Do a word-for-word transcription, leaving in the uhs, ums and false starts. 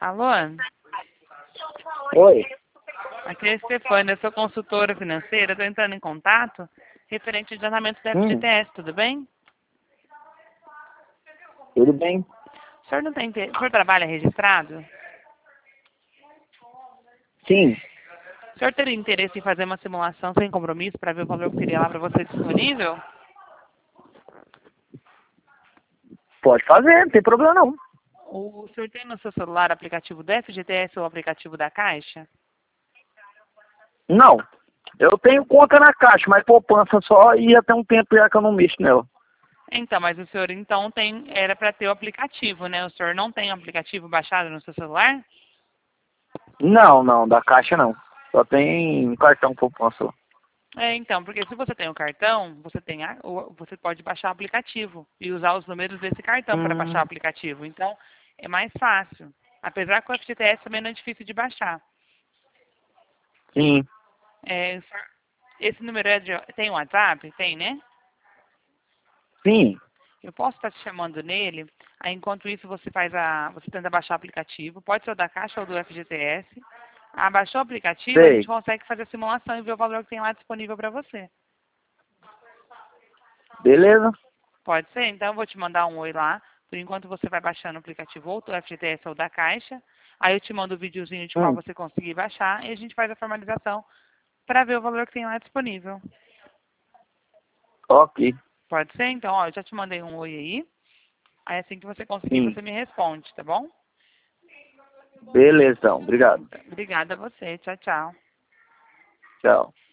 Alô? Oi. Aqui é a Stefânia, eu sou consultora financeira, estou entrando em contato referente ao adiantamento da Hum, F G T S, tudo bem? tudo bem? O senhor não tem inter... o senhor trabalha registrado? Sim, O senhor teria interesse em fazer uma simulação sem compromisso para ver o valor que teria lá para você disponível? pode fazer, não tem problema não. O senhor tem no seu celular o aplicativo do F G T S ou o aplicativo da Caixa? Não, eu tenho conta na Caixa, mas poupança só e até um tempo já que eu não mexo nela. Então, mas o senhor então tem, era para ter o aplicativo, né? O senhor não tem o aplicativo baixado no seu celular? Não, não, da Caixa não. Só tem cartão poupança. É, então, porque se você tem o cartão, você tem a, o- você pode baixar o aplicativo e usar os números desse cartão para baixar o Hum, aplicativo. Então, é mais fácil. Apesar que o F G T S também não é difícil de baixar. sim, É, só- esse número é de, tem WhatsApp? Tem, né? sim, Eu posso estar te chamando nele. Aí, enquanto isso, você faz a, você tenta baixar o aplicativo. Pode ser o da Caixa ou do F G T S. Ah, baixou o aplicativo, a gente sei. consegue fazer a simulação e ver o valor que tem lá disponível para você. Beleza? Pode ser? Então eu vou te mandar um oi lá. Por enquanto você vai baixando o aplicativo ou do F G T S ou da Caixa. Aí eu te mando o videozinho de qual Hum, você conseguir baixar e a gente faz a formalização para ver o valor que tem lá disponível. ok, Pode ser? Então, ó, eu já te mandei um oi aí. Aí assim que você conseguir, sim. você me responde, tá bom? Beleza, então, obrigado. Obrigada a você. Tchau, tchau. Tchau.